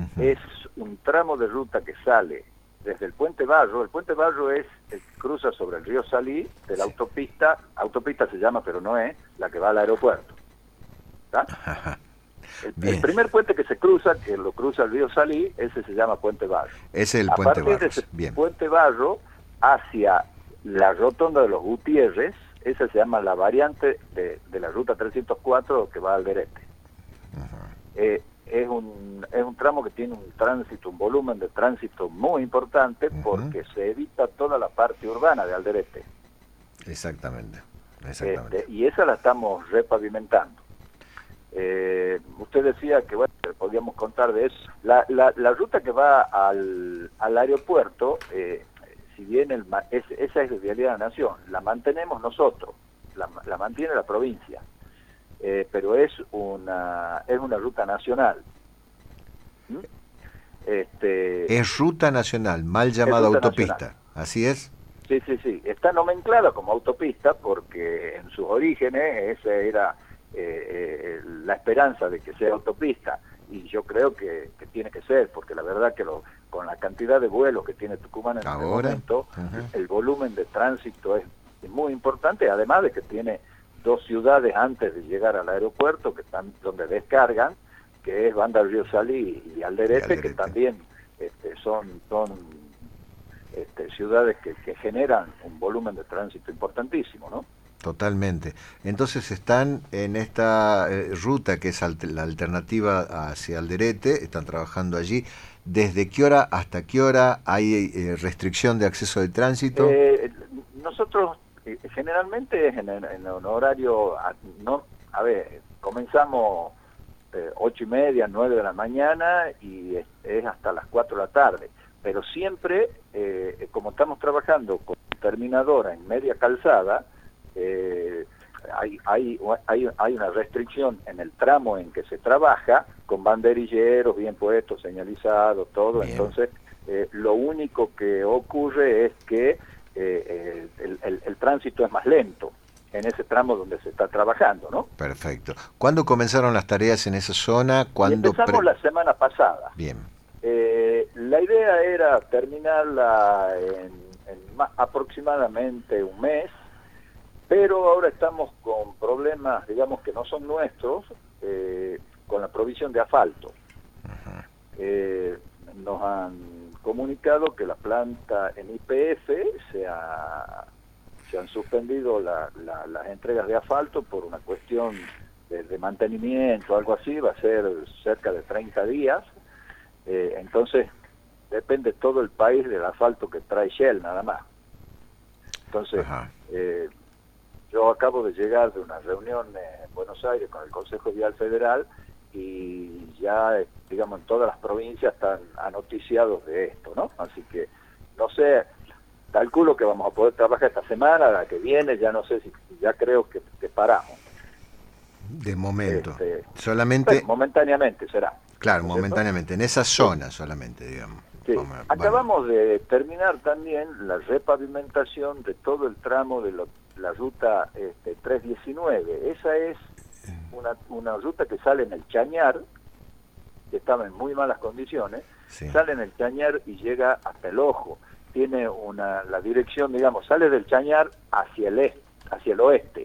Es un tramo de ruta que sale desde el Puente Barro. El Puente Barro es el que cruza sobre el río Salí de la autopista se llama, pero no es, la que va al aeropuerto. ¿Está? El primer puente que se cruza, que lo cruza el río Salí, ese se llama Puente Barro. Es el A Puente partir Barro. de ese Puente Barro hacia la rotonda de los Gutiérrez, esa se llama la variante de la ruta 304 que va al Alderete. Es un tramo que tiene un volumen de tránsito muy importante porque se evita toda la parte urbana de Alderete. Exactamente. Y esa la estamos repavimentando. Usted decía que bueno, podíamos contar de eso. La ruta que va al aeropuerto, si bien esa es de Vialidad de la Nación, la mantenemos nosotros, la mantiene la provincia, pero es una ruta nacional. Es ruta nacional, mal llamada autopista, nacional. ¿Así es? Sí, está nomenclada como autopista porque en sus orígenes esa era la esperanza de que sea autopista, y yo creo que tiene que ser, porque la verdad que con la cantidad de vuelos que tiene Tucumán en este momento, el volumen de tránsito es muy importante, además de que tiene dos ciudades antes de llegar al aeropuerto que están donde descargan, que es Banda Río Salí y Alderete, que también son ciudades que generan un volumen de tránsito importantísimo, ¿no? Totalmente. Entonces están en esta ruta que es la alternativa hacia Alderete, están trabajando allí. ¿Desde qué hora hasta qué hora hay restricción de acceso de tránsito? Nosotros generalmente es en un horario, comenzamos 8:30, 9 de la mañana y es hasta las 4 de la tarde. Pero siempre, como estamos trabajando con terminadora en media calzada, hay una restricción en el tramo en que se trabaja, con banderilleros bien puestos, señalizados, todo. Bien. Entonces, lo único que ocurre es que el tránsito es más lento en ese tramo donde se está trabajando, ¿no? Perfecto. ¿Cuándo comenzaron las tareas en esa zona? Empezamos la semana pasada. Bien. La idea era terminarla en aproximadamente un mes, pero ahora estamos con problemas, digamos, que no son nuestros, con la provisión de asfalto. Nos han comunicado que la planta en YPF se han suspendido las entregas de asfalto por una cuestión de mantenimiento, algo así, va a ser cerca de 30 días. Entonces, depende todo el país del asfalto que trae Shell, nada más. Entonces, yo acabo de llegar de una reunión en Buenos Aires con el Consejo Vial Federal y ya, digamos, en todas las provincias están anoticiados de esto, ¿no? Así que, no sé, calculo que vamos a poder trabajar esta semana, la que viene, ya no sé si, ya creo que paramos. De momento. Solamente... Bueno, momentáneamente será. Claro, momentáneamente, en esa zona solamente, digamos. Sí. Acabamos de terminar también la repavimentación de todo el tramo de la ruta 319. Esa es una ruta que sale en el Chañar, que estaba en muy malas condiciones, sale en el Chañar y llega hasta el Ojo. Tiene la dirección, digamos, sale del Chañar hacia el oeste.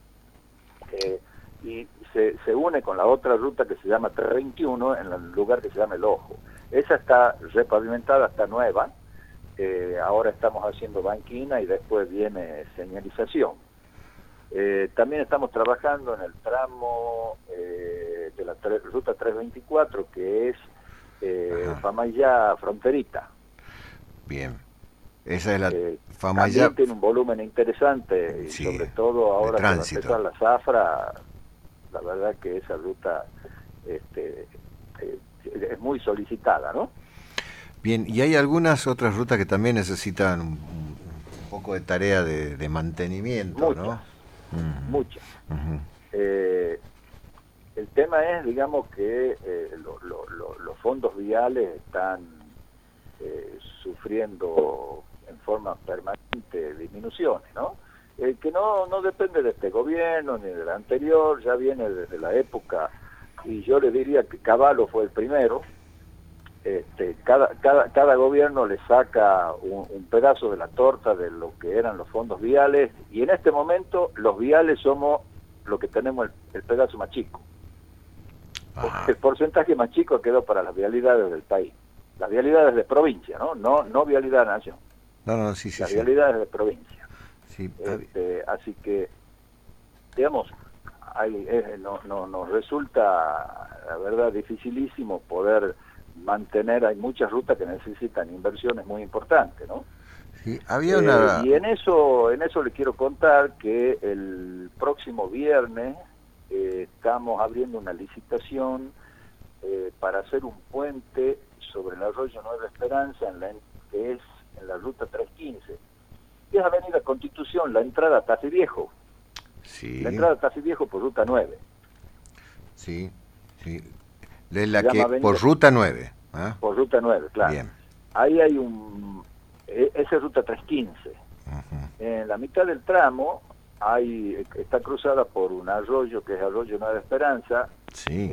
Y se une con la otra ruta que se llama 321 en el lugar que se llama El Ojo. Esa está repavimentada, está nueva. Ahora estamos haciendo banquina y después viene señalización. También estamos trabajando en el tramo de la ruta 324, que es Famayá Fronterita. Bien. Esa es la Famayá. También tiene un volumen interesante, y sobre todo ahora que va a empezar la zafra. La verdad que esa ruta es muy solicitada, ¿no? Bien, y hay algunas otras rutas que también necesitan un poco de tarea de mantenimiento, muchas, ¿no? Muchas. El tema es, digamos, que los fondos viales están sufriendo en forma permanente disminuciones, ¿no? Que no depende de este gobierno ni del anterior, ya viene desde la época, y yo le diría que Cavallo fue el primero, cada gobierno le saca un pedazo de la torta de lo que eran los fondos viales, y en este momento los viales somos lo que tenemos el pedazo más chico. Ajá. El porcentaje más chico quedó para las vialidades del país. Las vialidades de provincia, no vialidad de nación. No, sí, Las sí. vialidades de provincia. Sí, Así que, digamos, nos resulta, la verdad, dificilísimo poder mantener. Hay muchas rutas que necesitan inversiones muy importantes, ¿no? sí, había una... Y en eso le quiero contar que el próximo viernes estamos abriendo una licitación para hacer un puente sobre el arroyo Nueva Esperanza, que es en la ruta 315. Y es Avenida Constitución, la entrada a Tafí Viejo. Sí. La entrada a Tafí Viejo por ruta 9. Sí. Es la Se que llama por ruta 9. ¿Ah? Por ruta 9, claro. Bien. Ahí hay esa es ruta 315. Ujú. En la mitad del tramo está cruzada por un arroyo que es Arroyo Nueva Esperanza. Sí.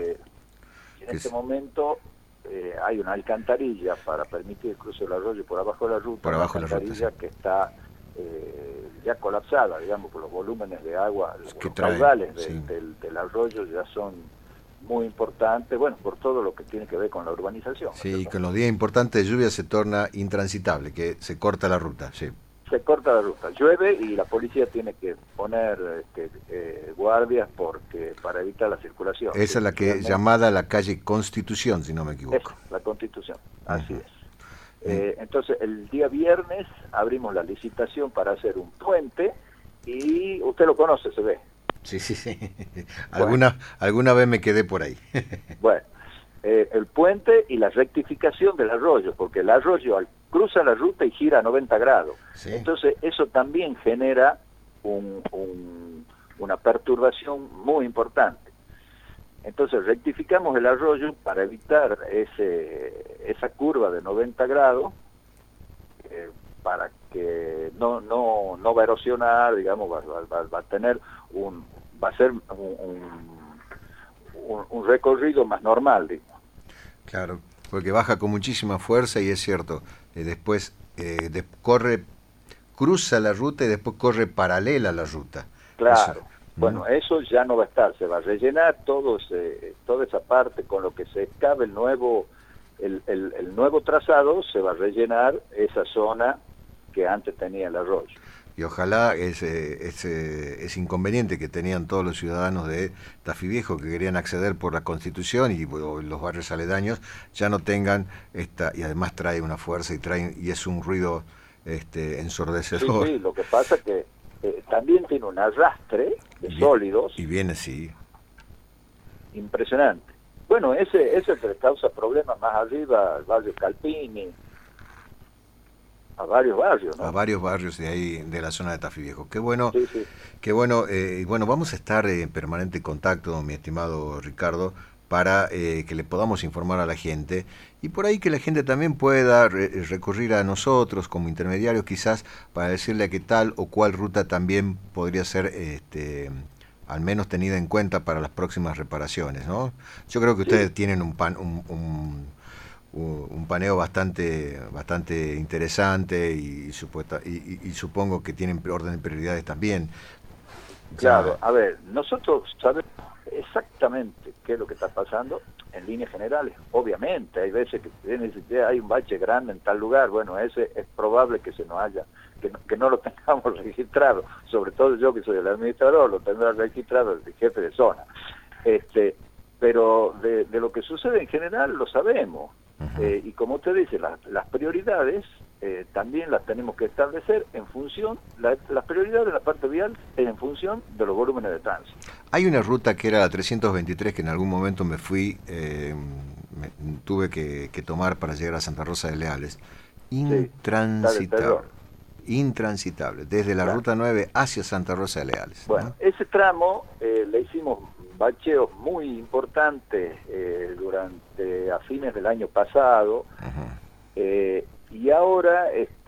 En este momento hay una alcantarilla para permitir el cruce del arroyo por abajo de la ruta. Por abajo de la ruta, alcantarilla que está ya colapsada, digamos, por los volúmenes de agua, los trae, caudales sí. del arroyo ya son muy importantes, bueno, por todo lo que tiene que ver con la urbanización. Sí, ¿no? y con los días importantes de lluvia se torna intransitable, que se corta la ruta, sí. Se corta la ruta, llueve y la policía tiene que poner guardias para evitar la circulación. Esa es la que llamada la calle Constitución, si no me equivoco. Es la Constitución, así Ujú. es. Entonces, el día viernes abrimos la licitación para hacer un puente, y usted lo conoce, se ve. Sí. Alguna vez me quedé por ahí. Bueno, el puente y la rectificación del arroyo, porque el arroyo cruza la ruta y gira a 90 grados. Sí. Entonces, eso también genera una perturbación muy importante. Entonces, rectificamos el arroyo para evitar esa curva de 90 grados, para que no va a erosionar, digamos, va a tener va a ser un recorrido más normal, digamos. Claro, porque baja con muchísima fuerza y es cierto, después cruza la ruta y después corre paralela a la ruta. Claro. Eso. Bueno, eso ya no va a estar, se va a rellenar toda esa parte con lo que se excave el nuevo trazado, se va a rellenar esa zona que antes tenía el arroyo. Y ojalá ese inconveniente que tenían todos los ciudadanos de Tafí Viejo que querían acceder por la Constitución y los barrios aledaños ya no tengan y además trae una fuerza y es un ruido ensordecedor. Sí, lo que pasa es que también tiene un arrastre de sólidos. Y viene, sí. Impresionante. Bueno, ese le causa problemas más arriba al barrio Calpini, a varios barrios, ¿no? A varios barrios de ahí, de la zona de Tafí Viejo. Qué bueno, Sí. qué bueno. Y bueno, vamos a estar en permanente contacto, mi estimado Ricardo, para que le podamos informar a la gente y por ahí que la gente también pueda recurrir a nosotros como intermediarios quizás para decirle que tal o cual ruta también podría ser al menos tenida en cuenta para las próximas reparaciones, ¿no? Yo creo que ustedes tienen un paneo bastante interesante y supongo que tienen orden de prioridades también. Claro, a ver, nosotros sabemos exactamente qué es lo que está pasando en líneas generales. Obviamente, hay veces que hay un bache grande en tal lugar, bueno, ese es probable que que no lo tengamos registrado, sobre todo yo que soy el administrador, lo tendrá registrado el jefe de zona. Pero de lo que sucede en general lo sabemos. Y como usted dice, las prioridades también las tenemos que establecer en función, las prioridades de la parte vial es en función de los volúmenes de tránsito. Hay una ruta que era la 323 que en algún momento me fui, tuve que tomar para llegar a Santa Rosa de Leales. Intransitable, desde la ruta 9 hacia Santa Rosa de Leales. Bueno, ¿no? ese tramo le hicimos bacheos muy importantes a fines del año pasado. Y ahora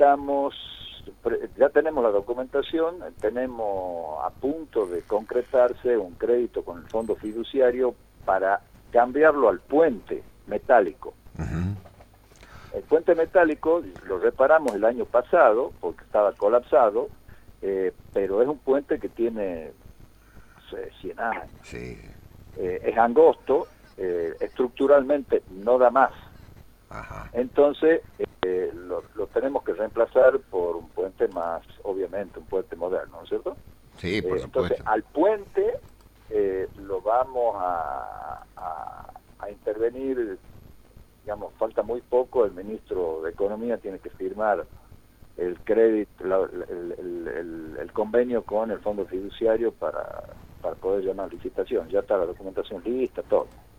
ya tenemos la documentación, tenemos a punto de concretarse un crédito con el fondo fiduciario para cambiarlo al puente metálico. Ujú. El puente metálico lo reparamos el año pasado porque estaba colapsado, pero es un puente que tiene, no sé, 100 años. Sí. Es angosto, estructuralmente no da más. Ajá. Entonces lo tenemos que reemplazar por un puente más, obviamente, un puente moderno, ¿no es cierto? Sí, por Entonces, supuesto. al puente lo vamos a intervenir, digamos, falta muy poco, el ministro de Economía tiene que firmar el crédito, el convenio con el fondo fiduciario para poder llamar licitación. Ya está la documentación lista, todo.